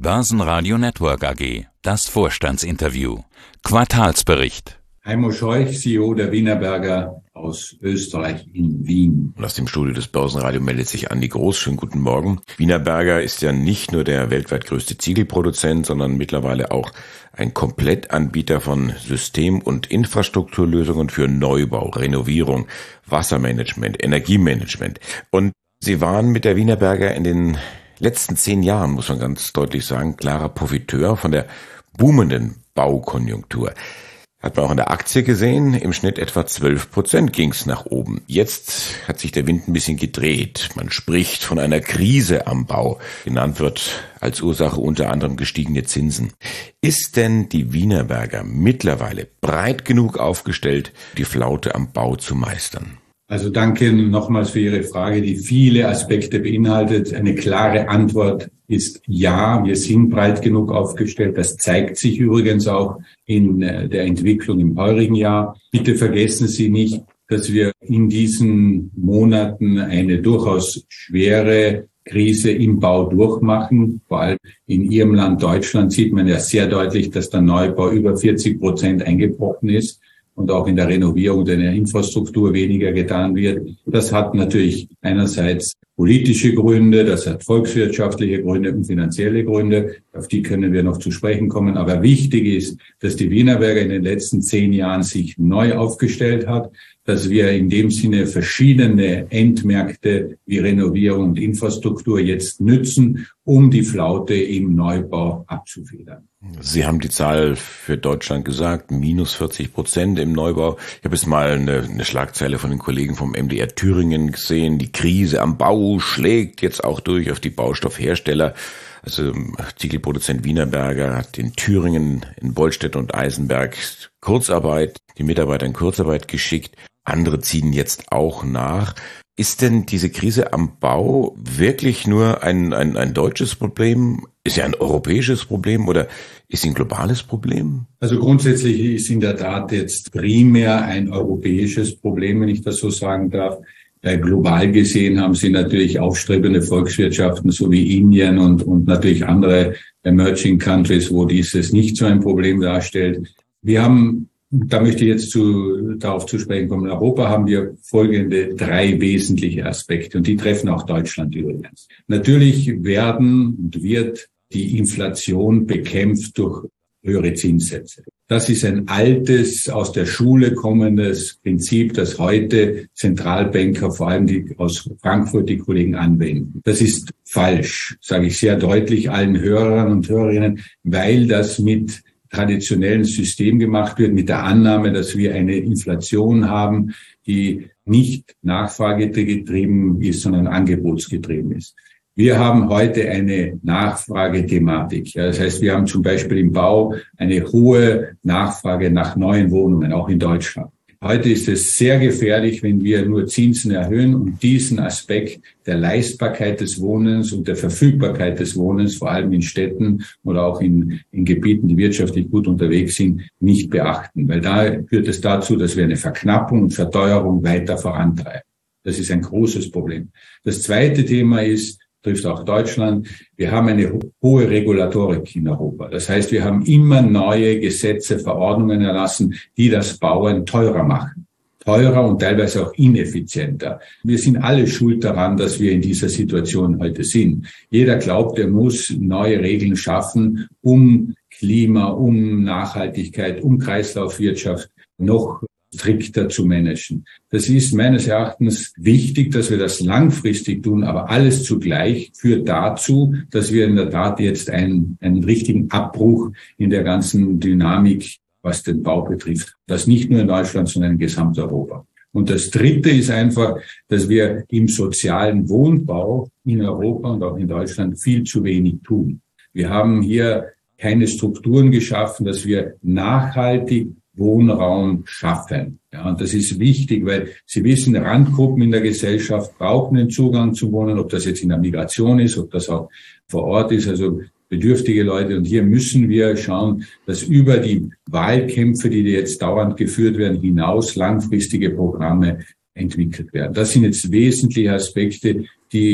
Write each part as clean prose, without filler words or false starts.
Börsenradio Network AG, das Vorstandsinterview. Quartalsbericht. Heimo Scheuch, CEO der Wienerberger aus Österreich in Wien. Und aus dem Studio des Börsenradio meldet sich Andi Groß. Schönen guten Morgen. Wienerberger ist ja nicht nur der weltweit größte Ziegelproduzent, sondern mittlerweile auch ein Komplettanbieter von System- und Infrastrukturlösungen für Neubau, Renovierung, Wassermanagement, Energiemanagement. Und Sie waren mit der Wienerberger in den letzten 10 Jahren, muss man ganz deutlich sagen, klarer Profiteur von der boomenden Baukonjunktur. Hat man auch in der Aktie gesehen, im Schnitt etwa 12% ging es nach oben. Jetzt hat sich der Wind ein bisschen gedreht. Man spricht von einer Krise am Bau. Genannt wird als Ursache unter anderem gestiegene Zinsen. Ist denn die Wienerberger mittlerweile breit genug aufgestellt, die Flaute am Bau zu meistern? Also danke nochmals für Ihre Frage, die viele Aspekte beinhaltet. Eine klare Antwort ist ja, wir sind breit genug aufgestellt. Das zeigt sich übrigens auch in der Entwicklung im heurigen Jahr. Bitte vergessen Sie nicht, dass wir in diesen Monaten eine durchaus schwere Krise im Bau durchmachen. Vor allem in Ihrem Land Deutschland sieht man ja sehr deutlich, dass der Neubau über 40% eingebrochen ist und auch in der Renovierung der Infrastruktur weniger getan wird. Das hat natürlich einerseits politische Gründe, das hat volkswirtschaftliche Gründe und finanzielle Gründe. Auf die können wir noch zu sprechen kommen. Aber wichtig ist, dass die Wienerberger in den letzten 10 Jahren sich neu aufgestellt hat, dass wir in dem Sinne verschiedene Endmärkte wie Renovierung und Infrastruktur jetzt nützen, um die Flaute im Neubau abzufedern. Sie haben die Zahl für Deutschland gesagt, minus 40% im Neubau. Ich habe jetzt mal eine Schlagzeile von den Kollegen vom MDR Thüringen gesehen. Die Krise am Bau schlägt jetzt auch durch auf die Baustoffhersteller. Also Ziegelproduzent Wienerberger hat in Thüringen, in Bollstedt und Eisenberg Kurzarbeit, die Mitarbeiter in Kurzarbeit geschickt. Andere ziehen jetzt auch nach. Ist denn diese Krise am Bau wirklich nur ein deutsches Problem? Ist ja ein europäisches Problem oder ist sie ein globales Problem? Also grundsätzlich ist in der Tat jetzt primär ein europäisches Problem, wenn ich das so sagen darf. Global gesehen haben Sie natürlich aufstrebende Volkswirtschaften, so wie Indien und natürlich andere Emerging Countries, wo dieses nicht so ein Problem darstellt. Wir haben, da möchte ich jetzt darauf zu sprechen kommen, in Europa haben wir folgende 3 wesentliche Aspekte und die treffen auch Deutschland übrigens. Natürlich werden und wird die Inflation bekämpft durch höhere Zinssätze. Das ist ein altes, aus der Schule kommendes Prinzip, das heute Zentralbanker, vor allem die aus Frankfurt, die Kollegen anwenden. Das ist falsch, sage ich sehr deutlich allen Hörern und Hörerinnen, weil das mit traditionellen System gemacht wird, mit der Annahme, dass wir eine Inflation haben, die nicht nachfragegetrieben ist, sondern angebotsgetrieben ist. Wir haben heute eine Nachfragethematik. Ja, das heißt, wir haben zum Beispiel im Bau eine hohe Nachfrage nach neuen Wohnungen, auch in Deutschland. Heute ist es sehr gefährlich, wenn wir nur Zinsen erhöhen und diesen Aspekt der Leistbarkeit des Wohnens und der Verfügbarkeit des Wohnens, vor allem in Städten oder auch in Gebieten, die wirtschaftlich gut unterwegs sind, nicht beachten. Weil da führt es dazu, dass wir eine Verknappung und Verteuerung weiter vorantreiben. Das ist ein großes Problem. Das zweite Thema ist, trifft auch Deutschland. Wir haben eine hohe Regulatorik in Europa. Das heißt, wir haben immer neue Gesetze, Verordnungen erlassen, die das Bauen teurer machen. Teurer und teilweise auch ineffizienter. Wir sind alle schuld daran, dass wir in dieser Situation heute sind. Jeder glaubt, er muss neue Regeln schaffen, um Klima, um Nachhaltigkeit, um Kreislaufwirtschaft noch strikter zu managen. Das ist meines Erachtens wichtig, dass wir das langfristig tun, aber alles zugleich führt dazu, dass wir in der Tat jetzt einen richtigen Abbruch in der ganzen Dynamik, was den Bau betrifft. Das nicht nur in Deutschland, sondern in Gesamteuropa. Und das Dritte ist einfach, dass wir im sozialen Wohnbau in Europa und auch in Deutschland viel zu wenig tun. Wir haben hier keine Strukturen geschaffen, dass wir nachhaltig Wohnraum schaffen. Ja, und das ist wichtig, weil Sie wissen, Randgruppen in der Gesellschaft brauchen den Zugang zum Wohnen, ob das jetzt in der Migration ist, ob das auch vor Ort ist, also bedürftige Leute. Und hier müssen wir schauen, dass über die Wahlkämpfe, die jetzt dauernd geführt werden, hinaus langfristige Programme entwickelt werden. Das sind jetzt wesentliche Aspekte, die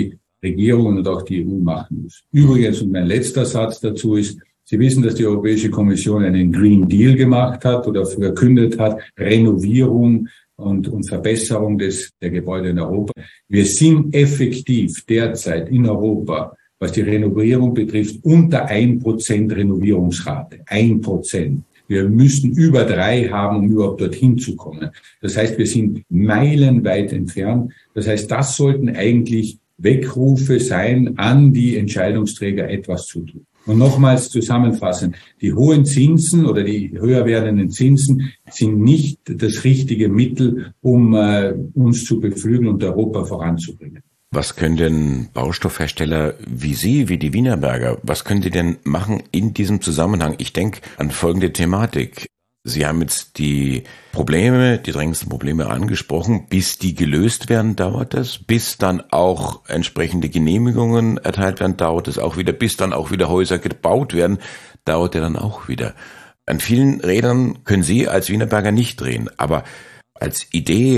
Regierungen und auch die EU machen muss. Übrigens, und mein letzter Satz dazu ist, Sie wissen, dass die Europäische Kommission einen Green Deal gemacht hat oder verkündet hat, Renovierung und Verbesserung der Gebäude in Europa. Wir sind effektiv derzeit in Europa, was die Renovierung betrifft, unter 1% Renovierungsrate. 1%. Wir müssten über 3 haben, um überhaupt dorthin zu kommen. Das heißt, wir sind meilenweit entfernt. Das heißt, das sollten eigentlich Weckrufe sein, an die Entscheidungsträger etwas zu tun. Und nochmals zusammenfassend, die hohen Zinsen oder die höher werdenden Zinsen sind nicht das richtige Mittel, um uns zu beflügeln und Europa voranzubringen. Was können denn Baustoffhersteller wie Sie, wie die Wienerberger, was können die denn machen in diesem Zusammenhang? Ich denke an folgende Thematik. Sie haben jetzt die drängendsten Probleme angesprochen. Bis die gelöst werden, dauert das. Bis dann auch entsprechende Genehmigungen erteilt werden, dauert es auch wieder. Bis dann auch wieder Häuser gebaut werden, dauert ja dann auch wieder. An vielen Rädern können Sie als Wienerberger nicht drehen. Aber als Idee,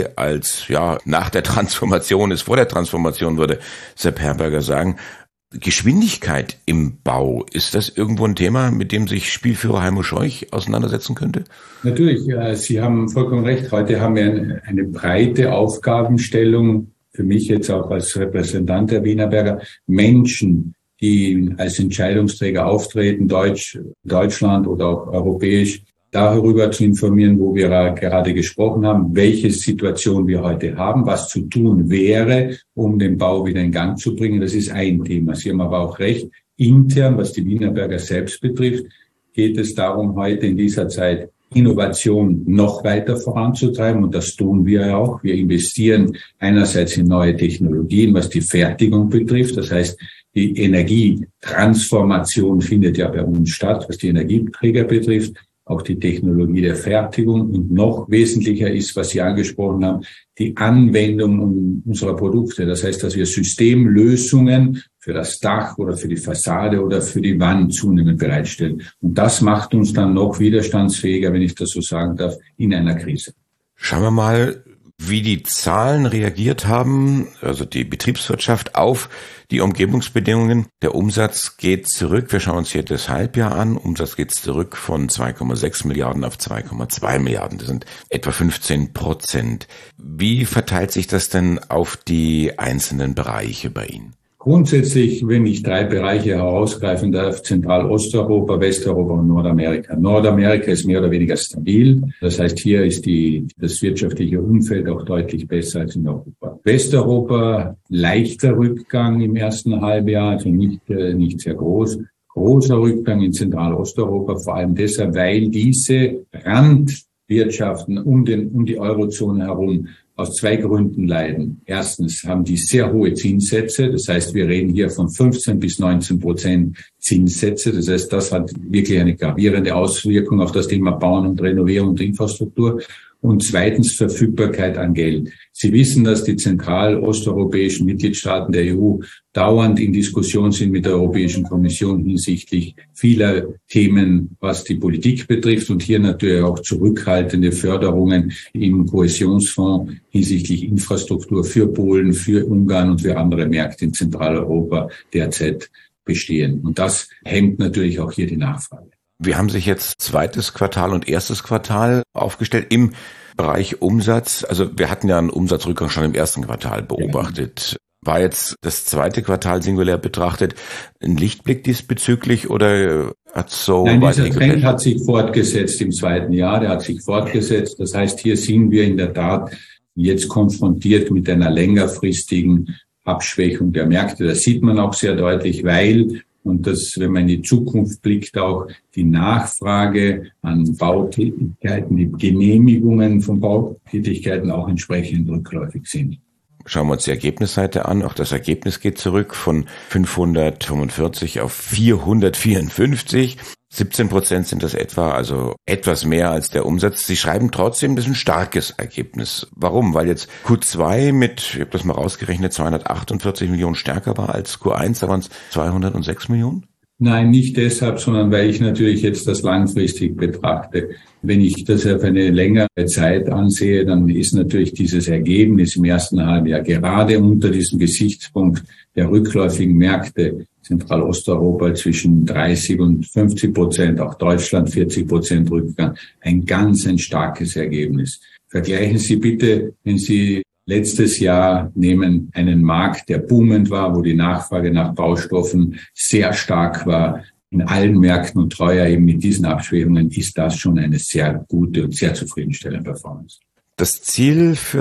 nach der Transformation ist vor der Transformation, würde Sepp Herberger sagen, Geschwindigkeit im Bau, ist das irgendwo ein Thema, mit dem sich Spielführer Heimo Scheuch auseinandersetzen könnte? Natürlich, Sie haben vollkommen recht. Heute haben wir eine breite Aufgabenstellung, für mich jetzt auch als Repräsentant der Wienerberger, Menschen, die als Entscheidungsträger auftreten, Deutschland oder auch europäisch, darüber zu informieren, wo wir gerade gesprochen haben, welche Situation wir heute haben, was zu tun wäre, um den Bau wieder in Gang zu bringen. Das ist ein Thema. Sie haben aber auch recht, intern, was die Wienerberger selbst betrifft, geht es darum, heute in dieser Zeit Innovation noch weiter voranzutreiben. Und das tun wir ja auch. Wir investieren einerseits in neue Technologien, was die Fertigung betrifft. Das heißt, die Energietransformation findet ja bei uns statt, was die Energieträger betrifft. Auch die Technologie der Fertigung und noch wesentlicher ist, was Sie angesprochen haben, die Anwendung unserer Produkte. Das heißt, dass wir Systemlösungen für das Dach oder für die Fassade oder für die Wand zunehmend bereitstellen. Und das macht uns dann noch widerstandsfähiger, wenn ich das so sagen darf, in einer Krise. Schauen wir mal, wie die Zahlen reagiert haben, also die Betriebswirtschaft auf die Umgebungsbedingungen. Der Umsatz geht zurück. Wir schauen uns hier das Halbjahr an. Umsatz geht zurück von 2,6 Milliarden auf 2,2 Milliarden. Das sind etwa 15%. Wie verteilt sich das denn auf die einzelnen Bereiche bei Ihnen? Grundsätzlich, wenn ich 3 Bereiche herausgreifen darf, Zentralosteuropa, Westeuropa und Nordamerika. Nordamerika ist mehr oder weniger stabil. Das heißt, hier ist das wirtschaftliche Umfeld auch deutlich besser als in Europa. Westeuropa, leichter Rückgang im ersten Halbjahr, also nicht sehr groß. Großer Rückgang in Zentralosteuropa, vor allem deshalb, weil diese Randwirtschaften um die Eurozone herum aus 2 Gründen leiden. Erstens haben die sehr hohe Zinssätze. Das heißt, wir reden hier von 15 bis 19% Zinssätze. Das heißt, das hat wirklich eine gravierende Auswirkung auf das Thema Bauen und Renovierung und Infrastruktur. Und zweitens Verfügbarkeit an Geld. Sie wissen, dass die zentralosteuropäischen Mitgliedstaaten der EU dauernd in Diskussion sind mit der Europäischen Kommission hinsichtlich vieler Themen, was die Politik betrifft und hier natürlich auch zurückhaltende Förderungen im Kohäsionsfonds hinsichtlich Infrastruktur für Polen, für Ungarn und für andere Märkte in Zentraleuropa derzeit bestehen. Und das hemmt natürlich auch hier die Nachfrage. Wir haben sich jetzt zweites Quartal und erstes Quartal aufgestellt im Bereich Umsatz. Also wir hatten ja einen Umsatzrückgang schon im ersten Quartal beobachtet. War jetzt das zweite Quartal singulär betrachtet ein Lichtblick diesbezüglich oder hat so Nein, dieser Trend hat sich fortgesetzt im zweiten Jahr. Der hat sich fortgesetzt. Das heißt, hier sind wir in der Tat jetzt konfrontiert mit einer längerfristigen Abschwächung der Märkte. Das sieht man auch sehr deutlich, weil und das, wenn man in die Zukunft blickt, auch die Nachfrage an Bautätigkeiten, die Genehmigungen von Bautätigkeiten auch entsprechend rückläufig sind. Schauen wir uns die Ergebnisseite an. Auch das Ergebnis geht zurück von 545 auf 454. 17% sind das etwa, also etwas mehr als der Umsatz. Sie schreiben trotzdem, das ist ein starkes Ergebnis. Warum? Weil jetzt Q2 ich habe das mal rausgerechnet, 248 Millionen stärker war als Q1, da waren es 206 Millionen? Nein, nicht deshalb, sondern weil ich natürlich jetzt das langfristig betrachte. Wenn ich das auf eine längere Zeit ansehe, dann ist natürlich dieses Ergebnis im ersten Halbjahr gerade unter diesem Gesichtspunkt der rückläufigen Märkte, Zentralosteuropa zwischen 30 und 50%, auch Deutschland 40% Rückgang, ein starkes Ergebnis. Vergleichen Sie bitte, wenn Sie letztes Jahr nehmen einen Markt, der boomend war, wo die Nachfrage nach Baustoffen sehr stark war, in allen Märkten und teuer eben mit diesen Abschwächungen, ist das schon eine sehr gute und sehr zufriedenstellende Performance. Das Ziel für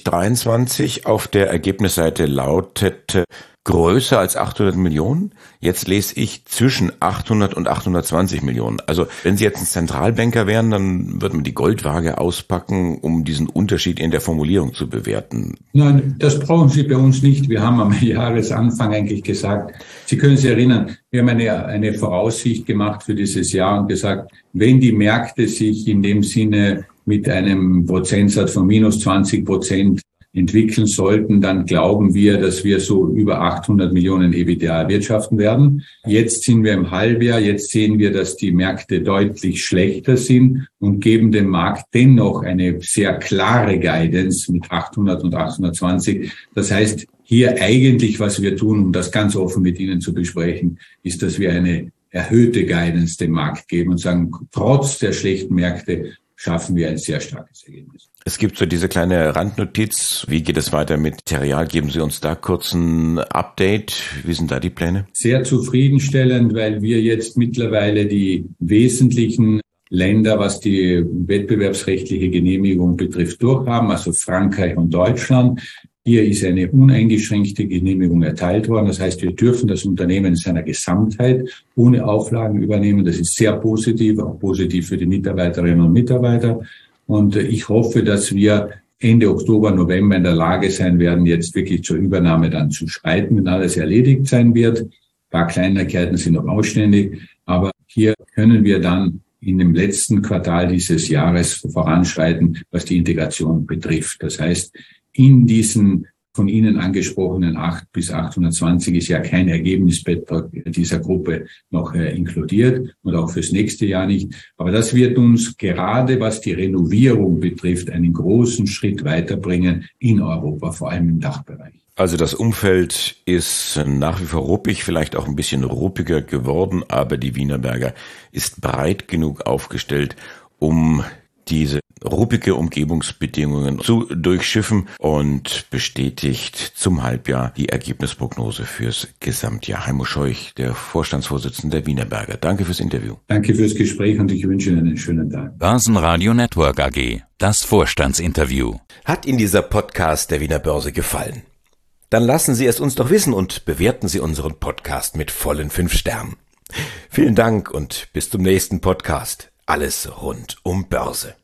2023 auf der Ergebnisseite lautet größer als 800 Millionen. Jetzt lese ich zwischen 800 und 820 Millionen. Also wenn Sie jetzt ein Zentralbanker wären, dann würde man die Goldwaage auspacken, um diesen Unterschied in der Formulierung zu bewerten. Nein, das brauchen Sie bei uns nicht. Wir haben am Jahresanfang eigentlich gesagt, Sie können sich erinnern, wir haben eine Voraussicht gemacht für dieses Jahr und gesagt, wenn die Märkte sich in dem Sinne mit einem Prozentsatz von minus 20% entwickeln sollten, dann glauben wir, dass wir so über 800 Millionen EBITDA erwirtschaften werden. Jetzt sind wir im Halbjahr, jetzt sehen wir, dass die Märkte deutlich schlechter sind und geben dem Markt dennoch eine sehr klare Guidance mit 800 und 820. Das heißt, hier eigentlich, was wir tun, um das ganz offen mit Ihnen zu besprechen, ist, dass wir eine erhöhte Guidance dem Markt geben und sagen, trotz der schlechten Märkte schaffen wir ein sehr starkes Ergebnis. Es gibt so diese kleine Randnotiz. Wie geht es weiter mit Terreal? Geben Sie uns da kurz ein Update. Wie sind da die Pläne? Sehr zufriedenstellend, weil wir jetzt mittlerweile die wesentlichen Länder, was die wettbewerbsrechtliche Genehmigung betrifft, durchhaben, also Frankreich und Deutschland. Hier ist eine uneingeschränkte Genehmigung erteilt worden. Das heißt, wir dürfen das Unternehmen in seiner Gesamtheit ohne Auflagen übernehmen. Das ist sehr positiv, auch positiv für die Mitarbeiterinnen und Mitarbeiter. Und ich hoffe, dass wir Ende Oktober, November in der Lage sein werden, jetzt wirklich zur Übernahme dann zu schreiten, wenn alles erledigt sein wird. Ein paar Kleinigkeiten sind noch ausständig, aber hier können wir dann in dem letzten Quartal dieses Jahres voranschreiten, was die Integration betrifft. Das heißt, in diesen von Ihnen angesprochenen 8 bis 820 ist ja kein Ergebnisbeitrag dieser Gruppe noch inkludiert und auch fürs nächste Jahr nicht. Aber das wird uns gerade, was die Renovierung betrifft, einen großen Schritt weiterbringen in Europa, vor allem im Dachbereich. Also das Umfeld ist nach wie vor ruppig, vielleicht auch ein bisschen ruppiger geworden, aber die Wienerberger ist breit genug aufgestellt, um diese ruppige Umgebungsbedingungen zu durchschiffen und bestätigt zum Halbjahr die Ergebnisprognose fürs Gesamtjahr. Heimo Scheuch, der Vorstandsvorsitzende der Wienerberger. Danke fürs Interview. Danke fürs Gespräch und ich wünsche Ihnen einen schönen Tag. Börsenradio Network AG, das Vorstandsinterview. Hat Ihnen dieser Podcast der Wiener Börse gefallen? Dann lassen Sie es uns doch wissen und bewerten Sie unseren Podcast mit vollen 5 Sternen. Vielen Dank und bis zum nächsten Podcast. Alles rund um Börse.